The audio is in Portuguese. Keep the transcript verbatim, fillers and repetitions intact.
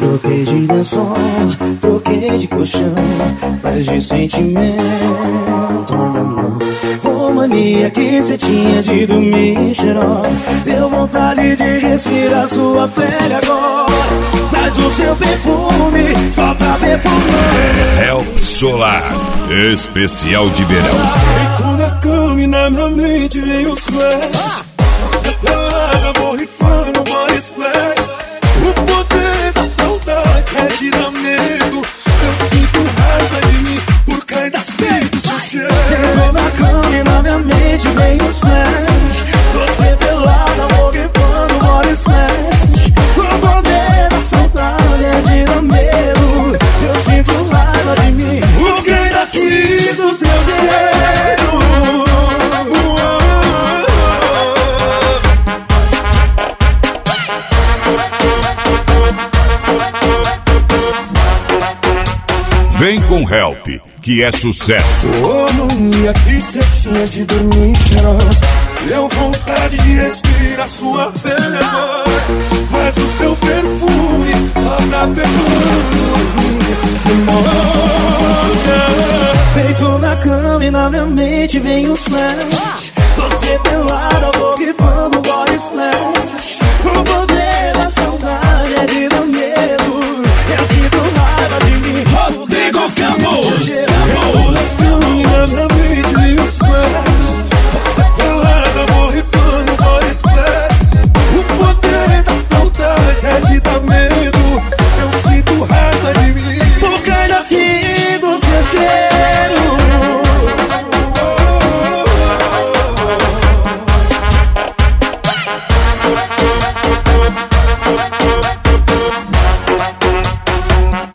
Troquei de lençol, troquei de colchão, mas de sentimento ainda não. Ô mania que cê tinha de dormir cheirosa, deu vontade de respirar sua pele agora. Mas o seu perfume só tá perfumando. Help Solar, especial de verão. Deito na cama e na minha mente vem os flash. Separada, borrifando, bora splash. O poder da saudade é tirar medo. Eu sinto raiva de mim por cair da sede do cheiro. Deito na cama e na minha mente vem os flash. Você pelada, borrifando, bora splash. O poder da saudade é tirar medo. Eu sinto raiva de mim por cair da sede do seu cheiro. Vem com Help, que é sucesso. Ô mania que cê tinha de dormir cheirosa, deu vontade de respirar sua pele agora. Mas o seu perfume só tá perfumando. Deito na cama e na minha mente vem os flash. Você pelada, borrifando, bora splash. O